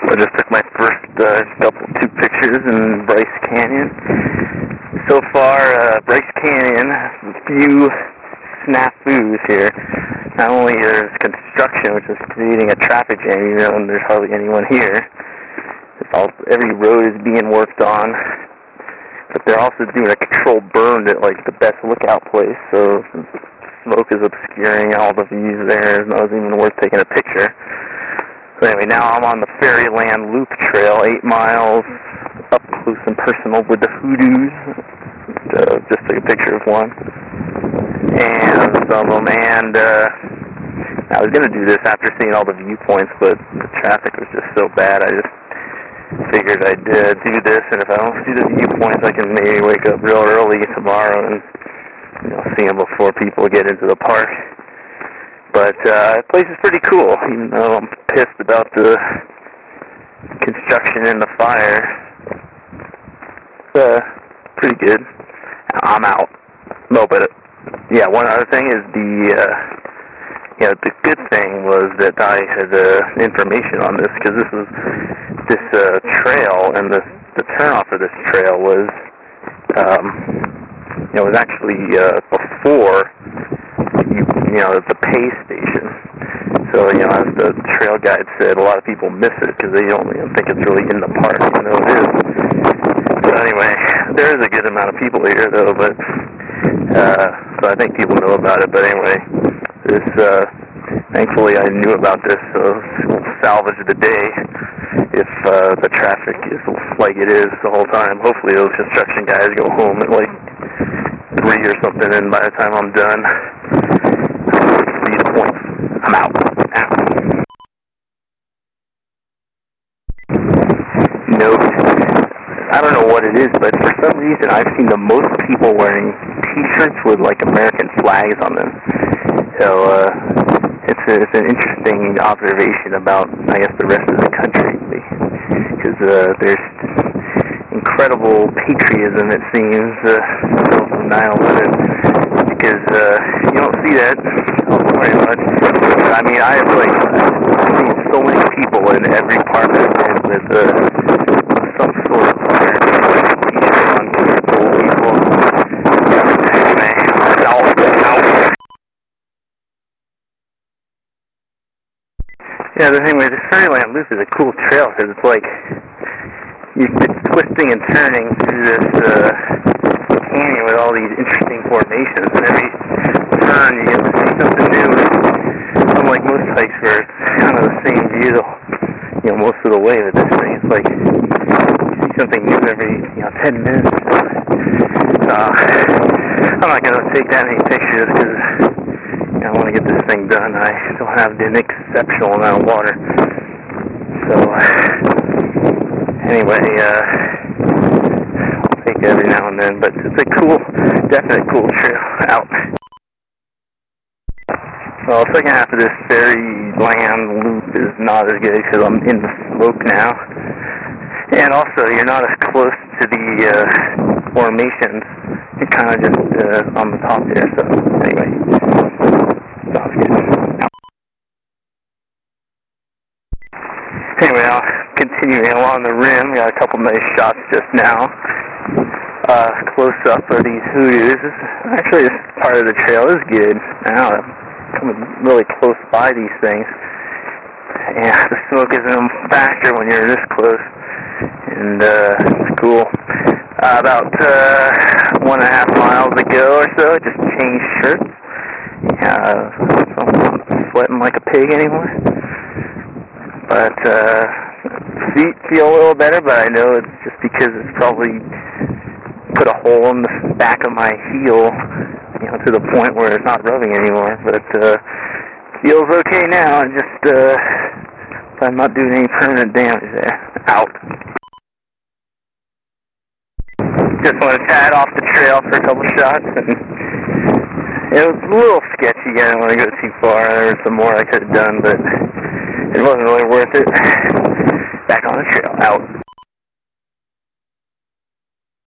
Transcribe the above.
I just took my first two pictures in Bryce Canyon. So far, Bryce Canyon, a few snafus here. Not only there's construction, which is creating a traffic jam, even though there's hardly anyone here. Every road is being worked on. But they're also doing a controlled burn at like the best lookout place, so smoke is obscuring all the views there. It's not even worth taking a picture. So anyway, now I'm on the Fairyland Loop Trail, 8 miles, up close and personal with the hoodoos. Just took a picture of one. And some of them, and I was going to do this after seeing all the viewpoints, but the traffic was just so bad, I just figured I'd do this, and if I don't see the viewpoints, I can maybe wake up real early tomorrow and see them before people get into the park. But the place is pretty cool, even though I'm pissed about the construction and the fire. It's pretty good. I'm out. No, but yeah, one other thing is the good thing was that I had information on this, because this trail, and the turnoff of this trail was was actually before the pay station. So as the trail guide said, a lot of people miss it because they don't even think it's really in the park, even though it is. But anyway, there is a good amount of people here though, but so I think people know about it. But anyway, this thankfully I knew about this, so we'll salvage the day if the traffic is like it is the whole time. Hopefully those construction guys go home at like 3 or something, and by the time I'm done, see the points. I'm out. Note, I don't know what it is, but for some reason I've seen the most people wearing t-shirts with like American flags on them. So it's an interesting observation about, I guess, the rest of the country, because there's incredible patriotism, it seems, from 9/11, because you don't see that very much. I mean, I've seen so many people in every park with some sort of t-shirt on, old people. Anyway, out. Yeah, the thing with this Fairyland Loop is a cool trail, because it's like you're twisting and turning through this canyon with all these interesting formations, and every turn you get to see something new. Unlike most hikes where it's kind of the same view most of the way with this thing, it's like you see something new every 10 minutes. So I'm not going to take that many pictures because I want to get this thing done. I don't have an exceptional amount of water. So anyway, I'll take it every now and then, but it's a definite cool trail out. Well, the second half of this Fairyland Loop is not as good because I'm in the smoke now. And also, you're not as close to the formations. You're kind of just on the top there, so anyway. Sounds good. Anyway, I'll continuing along the rim. Got a couple nice shots just now. Close up of these hoodoos. Actually, this part of the trail is good. Now, coming really close by these things. Yeah, the smoke isn't a factor when you're this close. And it's cool. About 1.5 miles ago or so, I just changed shirts. Yeah, so I'm not sweating like a pig anymore. But feet feel a little better, but I know it's just because it's probably put a hole in the back of my heel, to the point where it's not rubbing anymore. But feels okay now, and just I'm not doing any permanent damage there. Out. Just want to chat off the trail for a couple shots, and it was a little sketchy. I didn't want to go too far. There was some more I could have done, but it wasn't really worth it. Back on the trail. Out.